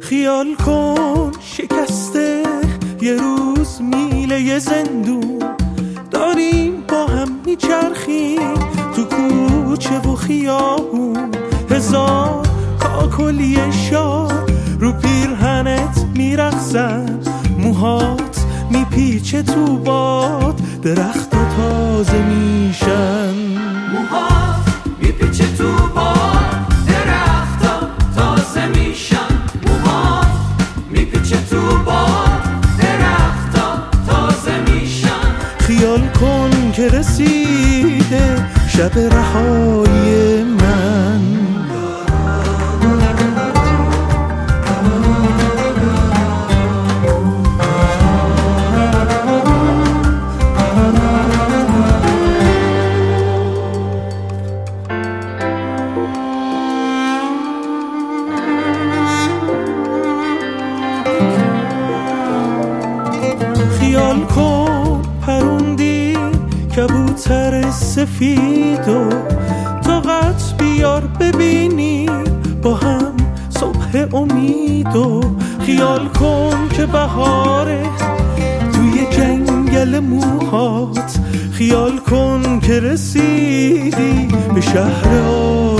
خیال کن شکسته یه روز میله زندون، داریم با هم میچرخیم تو کوچه و خیابون. هزار کاکلی شاد رو پیرهنت میرقصن، موهات میپیچه تو باد، درختا تازه میشن. موهات میپیچه تو باد، درختا تازه میشن. موهات میپیچه تو باد، درختا تازه میشن. خیال کن که رسیده شب رهایی من. خیال کن پروندی کبوتر سفیدو، طاقت بیار ببینیم با هم صبح امیدو. خیال کن که بهاره توی جنگل موهات، خیال کن که رسیدی به شهر